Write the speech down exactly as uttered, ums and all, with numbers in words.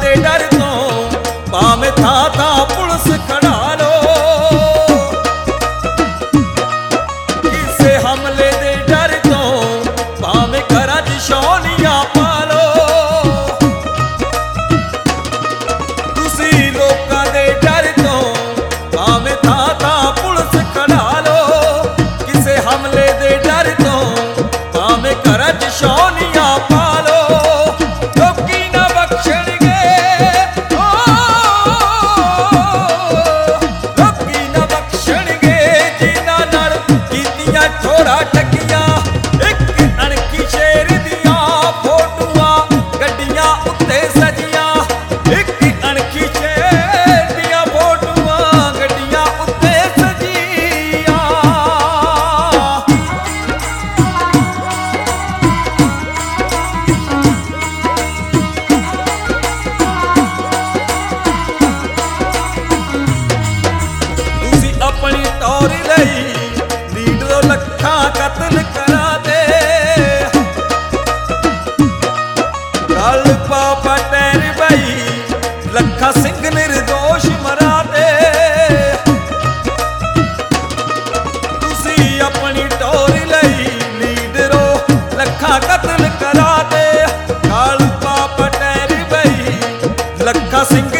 ਦੇ ਡਰ ਤੋਂ ਭਾਵੇਂ ਥਾਂ ਥਾਂ ਪੁਲਿਸ ਖੜਾ ਲੋ। ਕਿਸੇ ਹਮਲੇ ਦੇ ਡਰ ਤੋਂ ਭਾਵੇਂ ਘਰਾਂ 'ਚ ਛਾਉਣੀਆਂ ਪਾ ਲੋ। ਤੁਸੀਂ ਲੋਕਾਂ ਦੇ ਡਰ ਤੋਂ ਭਾਵੇਂ ਥਾਂ ਥਾਂ ਪੁਲਿਸ ਖੜਾ ਲੋ। ਕਿਸੇ ਹਮਲੇ ਦੇ ਡਰ ਤੋਂ ਭਾਵੇਂ ਘਰਾਂ 'ਚ ਛਾਉਣੀਆਂ ਪਾ ਲੋ। ਲੋਕੀ ਨਾ ਬਖਸ਼ਣਗੇ, ਲੋਕੀ ਨਾ ਬਖਸ਼ਣਗੇ ਜਿਨ੍ਹਾਂ ਨਾਲ ਕੀਤੀਆਂ ਠੋਰਾਂ ਠੱਗੀਆਂ। ਇੱਕ ਅਣਖੀ ਸ਼ੇਰ ਦੀਆਂ ਫੋਟੋਆਂ ਗੱਡੀਆਂ ਉੱਤੇ ਸਜੀਆਂ। ਇੱਕ ਅਣਖੀ ਸ਼ੇਰ ਦੀਆਂ ਫੋਟੋਆਂ ਗੱਡੀਆਂ ਉੱਤੇ ਸਜੀਆਂ। ਤੁਸੀਂ ਆਪਣੀ ਟੌਰ ਲਈ ਲੀਡਰੋਂ ਲੱਖਾਂ ਕਤਲ ਕਰਾ ਦੇ। ਗੱਲ ਪਾਪਾ ਟੈਰ ਬਈ ਲੱਖਾਂ ਸਿੰਘ ਨਿਰਦੋਸ਼ ਮਰਾ ਦੇ। ਤੁਸੀਂ ਆਪਣੀ ਟੌਰ ਲਈ ਲੀਡਰੋਂ ਲੱਖਾਂ ਕਤਲ ਕਰਾ ਦੇ। ਗੱਲ ਪਾਪਾ ਟੈਰ ਬਈ ਲੱਖਾਂ ਸਿੰਘ